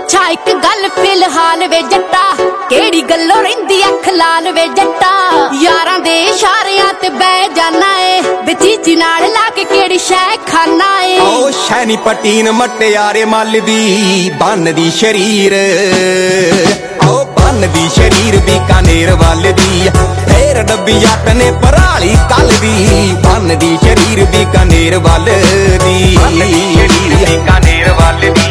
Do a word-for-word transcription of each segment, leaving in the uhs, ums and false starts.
ਪੁੱਛਾ ਇੱਕ ਗੱਲ ਫਿਲਹਾਲ ਵੇ ਜੱਟਾ, ਕਿਹੜੀ ਗੱਲੋਂ ਰਹਿੰਦੀ ਅੱਖ ਲਾਲ ਵੇ ਜੱਟਾ। ਯਾਰਾਂ ਦੇ ਇਸ਼ਾਰਿਆਂ ਤੇ ਬਹਿ ਜਾਣਾ ਏ, ਬਚੀਚੀ ਨਾਲ ਲਾ ਕੇ ਕਿਹੜੀ ਸ਼ੈ ਖਾਨਾ ਏ। ਓ ਸ਼ੈਨੀ ਪਟੀਨ ਮਟਿਆਰੇ ਮੱਲ ਦੀ ਬੰਨਦੀ ਸ਼ਰੀਰ, ਓ ਬੰਨਦੀ ਸ਼ਰੀਰ ਬੀਕਾਨੇਰ ਵੱਲ ਦੀ। ਫੇਰ ਡੱਬੀ ਜੱਟ ਨੇ ਪਰਾਲੀ ਕੱਲ ਦੀ, ਬੰਨਦੀ ਸ਼ਰੀਰ ਬੀਕਾਨੇਰ ਵੱਲ ਦੀ, ਬੰਨਦੀ ਸ਼ਰੀਰ ਬੀਕਾਨੇਰ ਵੱਲ ਦੀ।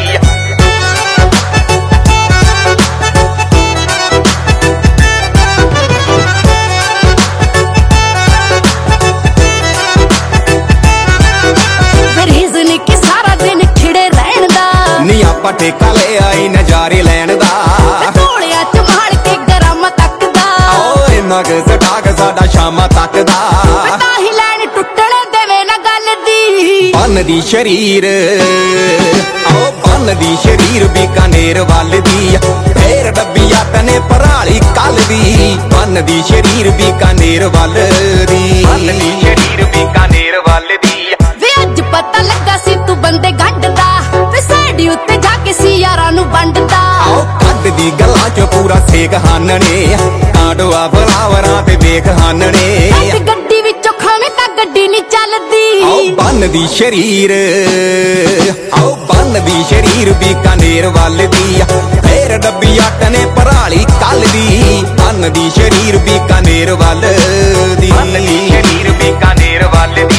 ਆਪਾਂ ਠੇਕਾ ਲੈ ਆਈ ਨਜ਼ਾਰੇ ਲੈਣ ਦਾ, ਢੋਲਿਆਂ ਚ ਮਾਲ ਕੇ ਗਰਮ ਤੱਕਦਾ। ਓ ਇੰਨਾ ਕੁ ਸਟਾਕ ਸਾਡਾ ਸ਼ਾਮਾਂ ਤੱਕ ਦਾ, ਤਾਂ ਹੀ ਲੈਣ ਟੁੱਟਣ ਦੇਵੇ ਨਾ ਗੱਲ ਦੀ। ਬੰਨਦੀ ਸ਼ਰੀਰ, ਓ ਬੰਨਦੀ ਸ਼ਰੀਰ ਬੀਕਾਨੇਰ ਵੱਲ ਦੀ। ਫੇਰ ਡੱਬੀ ਜੱਟ ਨੇ ਪਰਾਲੀ ਕੱਲ ਦੀ, ਬੰਨਦੀ ਸ਼ਰੀਰ ਬੀਕਾਨੇਰ ਵੱਲ ਦੀ, ਬੰਨਦੀ ਸ਼ਰੀਰ ਬੀਕਾਨੇਰ ਵੱਲ ਦੀ। ਵੇ ਅੱਜ ਪਤਾ ਲੱਗਾ ਸੀ ਤੂੰ ਬੰਦੇ ਗੰਢਦਾ, ਵੇ ਸਾਡੀ ਉੱਤੇ ਜਾ ਕੇ ਸੀ ਯਾਰਾਂ ਨੂੰ ਵੰਡਦਾ। ਆਓ ਕੱਢਦੀ ਗੱਲਾਂ ਚ ਪੂਰਾ ਸੇਕ ਹਾਨਣੇ, ਆਡਵਾ ਫਲਾਵਰਾਂ ਤੇ ਵੇਖ ਹਾਨਣੇ। ਗੱਡੀ ਵਿੱਚੋਂ ਖਾਵੇਂ ਤਾਂ ਗੱਡੀ ਨਹੀਂ ਚੱਲਦੀ। ਆਓ ਬੰਨਦੀ ਸ਼ਰੀਰ, ਆਓ ਬੰਨਦੀ ਸ਼ਰੀਰ ਬੀਕਾਨੇਰ ਵੱਲ ਦੀ। ਫੇਰ ਡੱਬੀ ਜੱਟ ਨੇ ਪਰਾਲੀ ਕੱਲ ਦੀ, ਬੰਨਦੀ ਸ਼ਰੀਰ ਬੀਕਾਨੇਰ ਵੱਲ ਦੀ, ਬੰਨਦੀ ਸ਼ਰੀਰ ਬੀਕਾਨੇਰ ਵੱਲ ਦੀ।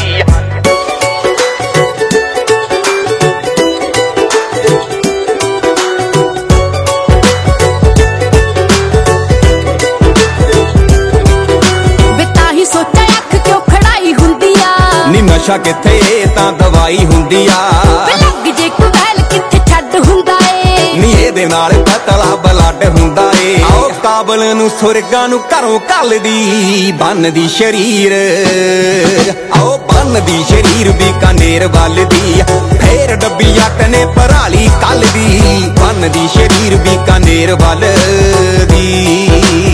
ਨਸ਼ਾ ਕਿੱਥੇ ਤਾਂ ਦਵਾਈ ਹੁੰਦੀ ਆ, ਲੱਗ ਜੇ ਕੁਵੈਲ ਕਿੱਥੇ ਛੱਡ ਹੁੰਦਾ ਏ। ਨੀ ਇਹਦੇ ਨਾਲ ਪਤਲਾ ਬਲੱਡ ਹੁੰਦਾ ਏ। ਆਓ ਕਾਬਲ ਨੂੰ ਸੁਰਗਾਂ ਨੂੰ ਘਰੋਂ ਘੱਲਦੀ, ਬੰਨਦੀ ਸ਼ਰੀਰ, ਆਓ ਬੰਨਦੀ ਸ਼ਰੀਰ ਬੀਕਾਨੇਰ ਵੱਲ ਦੀ। ਫੇਰ ਡੱਬੀ ਜੱਟ ਨੇ ਪਰਾਲੀ ਕੱਲ ਦੀ, ਬੰਨਦੀ ਸ਼ਰੀਰ ਬੀਕਾਨੇਰ ਵੱਲ ਦੀ।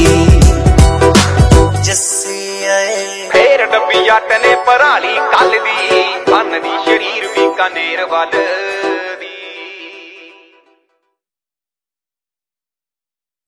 ਫੇਰ ਡੱਬੀ ਜੱਟ ਨੇ ਪਰਾਲੀ ਕੱਲ ਦੀ, ਬੰਨਦੀ ਸ਼ਰੀਰ ਬੀਕਾਨੇਰ ਵੱਲ।